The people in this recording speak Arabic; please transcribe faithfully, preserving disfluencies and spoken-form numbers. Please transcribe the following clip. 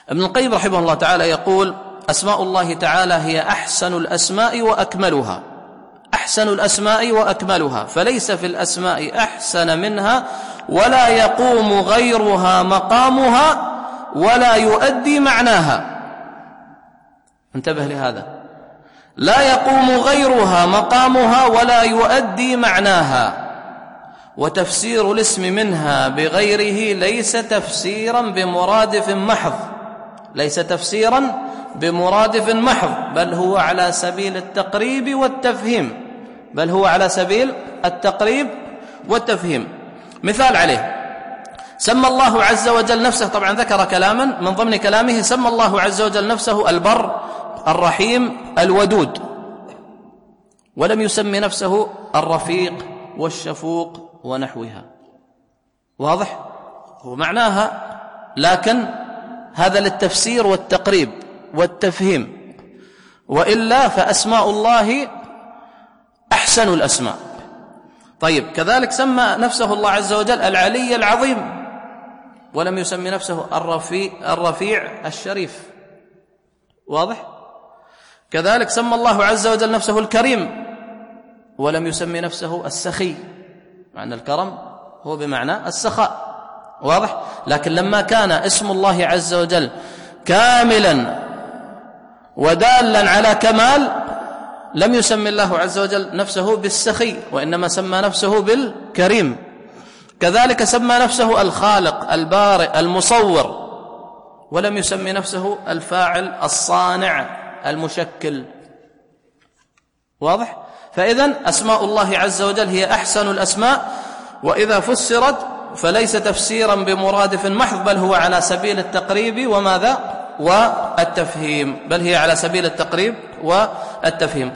ابن القيم رحمه الله تعالى يقول: أسماء الله تعالى هي أحسن الأسماء وأكملها، أحسن الأسماء وأكملها، فليس في الأسماء أحسن منها، ولا يقوم غيرها مقامها، ولا يؤدي معناها. انتبه لهذا: لا يقوم غيرها مقامها ولا يؤدي معناها. وتفسير الاسم منها بغيره ليس تفسيرا بمرادف محض، ليس تفسيرا بمرادف محض، بل هو على سبيل التقريب والتفهيم، بل هو على سبيل التقريب والتفهيم. مثال عليه: سمى الله عز وجل نفسه، طبعا ذكر كلاما من ضمن كلامه، سمى الله عز وجل نفسه البر الرحيم الودود، ولم يسمي نفسه الرفيق والشفوق ونحوها. واضح؟ ومعناها، لكن هذا للتفسير والتقريب والتفهيم، وإلا فأسماء الله أحسن الأسماء. طيب، كذلك سمى نفسه الله عز وجل العلي العظيم، ولم يسمي نفسه الرفيع, الرفيع الشريف. واضح؟ كذلك سمى الله عز وجل نفسه الكريم، ولم يسمي نفسه السخي، مع أن الكرم هو بمعنى السخاء. واضح؟ لكن لما كان اسم الله عز وجل كاملا ودالا على كمال، لم يسمي الله عز وجل نفسه بالسخي، وإنما سمى نفسه بالكريم. كذلك سمى نفسه الخالق البارئ المصور، ولم يسمي نفسه الفاعل الصانع المشكل. واضح؟ فإذن أسماء الله عز وجل هي أحسن الأسماء، وإذا فسرت فليس تفسيرا بمرادف محض، بل هو على سبيل التقريب وماذا؟ والتفهيم، بل هي على سبيل التقريب والتفهيم.